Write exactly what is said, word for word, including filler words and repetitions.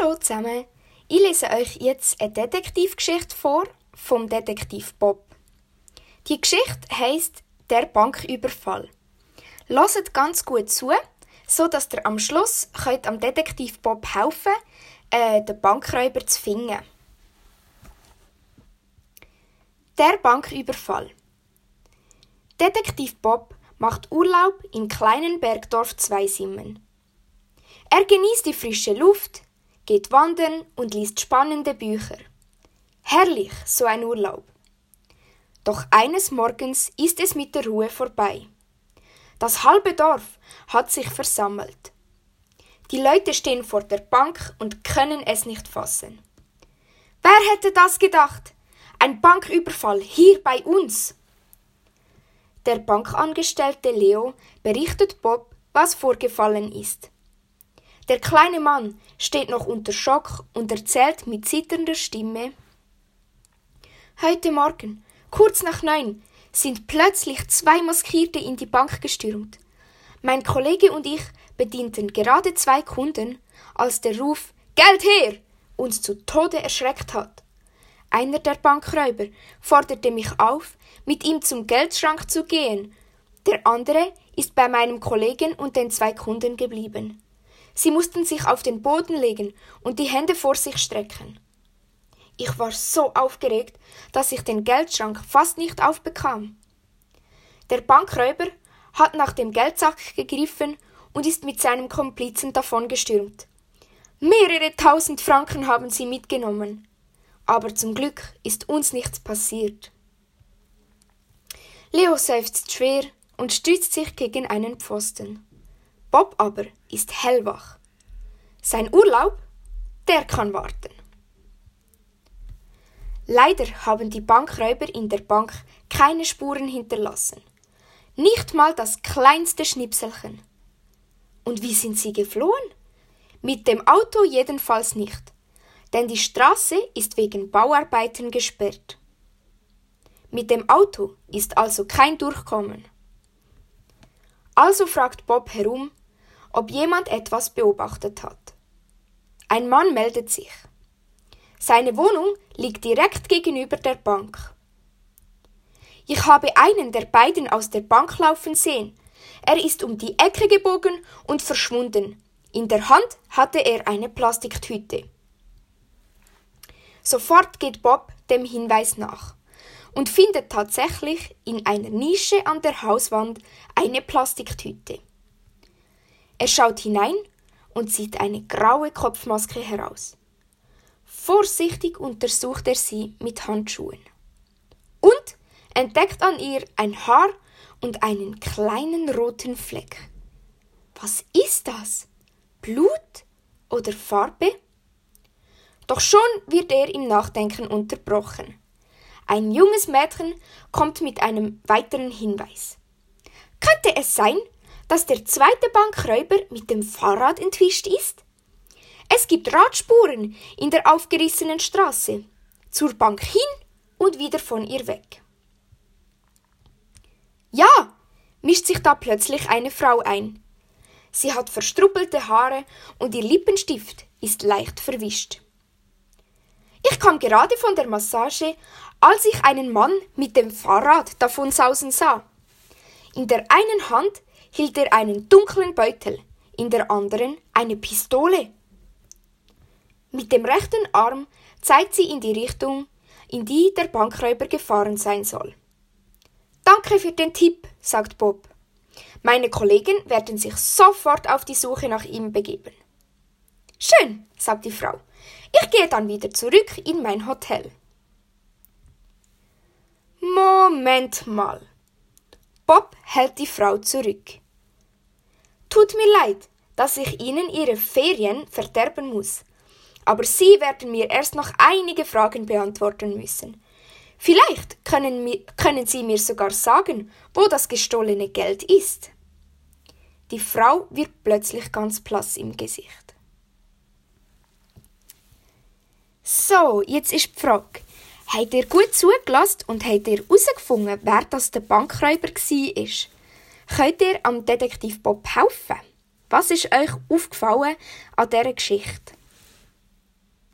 Hallo zusammen, ich lese euch jetzt eine Detektivgeschichte vor vom Detektiv Bob. Die Geschichte heisst «Der Banküberfall». Hört ganz gut zu, so dass ihr am Schluss könnt am Detektiv Bob helfen äh, den Bankräuber zu finden. Der Banküberfall. Detektiv Bob macht Urlaub im kleinen Bergdorf Zweisimmen. Er genießt die frische Luft, geht wandern und liest spannende Bücher. Herrlich, so ein Urlaub. Doch eines Morgens ist es mit der Ruhe vorbei. Das halbe Dorf hat sich versammelt. Die Leute stehen vor der Bank und können es nicht fassen. Wer hätte das gedacht? Ein Banküberfall hier bei uns! Der Bankangestellte Leo berichtet Bob, was vorgefallen ist. Der kleine Mann steht noch unter Schock und erzählt mit zitternder Stimme: Heute Morgen, kurz nach neun, sind plötzlich zwei Maskierte in die Bank gestürmt. Mein Kollege und ich bedienten gerade zwei Kunden, als der Ruf »Geld her!« uns zu Tode erschreckt hat. Einer der Bankräuber forderte mich auf, mit ihm zum Geldschrank zu gehen. Der andere ist bei meinem Kollegen und den zwei Kunden geblieben. Sie mussten sich auf den Boden legen und die Hände vor sich strecken. Ich war so aufgeregt, dass ich den Geldschrank fast nicht aufbekam. Der Bankräuber hat nach dem Geldsack gegriffen und ist mit seinem Komplizen davongestürmt. Mehrere tausend Franken haben sie mitgenommen. Aber zum Glück ist uns nichts passiert. Leo seufzt schwer und stützt sich gegen einen Pfosten. Bob aber ist hellwach. Sein Urlaub, der kann warten. Leider haben die Bankräuber in der Bank keine Spuren hinterlassen. Nicht mal das kleinste Schnipselchen. Und wie sind sie geflohen? Mit dem Auto jedenfalls nicht, denn die Straße ist wegen Bauarbeiten gesperrt. Mit dem Auto ist also kein Durchkommen. Also fragt Bob herum, ob jemand etwas beobachtet hat. Ein Mann meldet sich. Seine Wohnung liegt direkt gegenüber der Bank. Ich habe einen der beiden aus der Bank laufen sehen. Er ist um die Ecke gebogen und verschwunden. In der Hand hatte er eine Plastiktüte. Sofort geht Bob dem Hinweis nach und findet tatsächlich in einer Nische an der Hauswand eine Plastiktüte. Er schaut hinein und zieht eine graue Kopfmaske heraus. Vorsichtig untersucht er sie mit Handschuhen und entdeckt an ihr ein Haar und einen kleinen roten Fleck. Was ist das? Blut oder Farbe? Doch schon wird er im Nachdenken unterbrochen. Ein junges Mädchen kommt mit einem weiteren Hinweis. Könnte es sein, dass der zweite Bankräuber mit dem Fahrrad entwischt ist? Es gibt Radspuren in der aufgerissenen Straße, zur Bank hin und wieder von ihr weg. Ja, mischt sich da plötzlich eine Frau ein. Sie hat verstrubbelte Haare und ihr Lippenstift ist leicht verwischt. Ich kam gerade von der Massage, als ich einen Mann mit dem Fahrrad davonsausen sah. In der einen Hand hielt er einen dunklen Beutel, in der anderen eine Pistole. Mit dem rechten Arm zeigt sie in die Richtung, in die der Bankräuber gefahren sein soll. Danke für den Tipp, sagt Bob. Meine Kollegen werden sich sofort auf die Suche nach ihm begeben. Schön, sagt die Frau. Ich gehe dann wieder zurück in mein Hotel. Moment mal. Bob hält die Frau zurück. Tut mir leid, dass ich Ihnen Ihre Ferien verderben muss, aber Sie werden mir erst noch einige Fragen beantworten müssen. Vielleicht können, mir, können Sie mir sogar sagen, wo das gestohlene Geld ist. Die Frau wird plötzlich ganz blass im Gesicht. So, jetzt ist die Frage. Habt ihr gut zugelassen und habt ihr herausgefunden, wer das der Bankräuber war? Könnt ihr am Detektiv Bob helfen? Was ist euch aufgefallen an dieser Geschichte?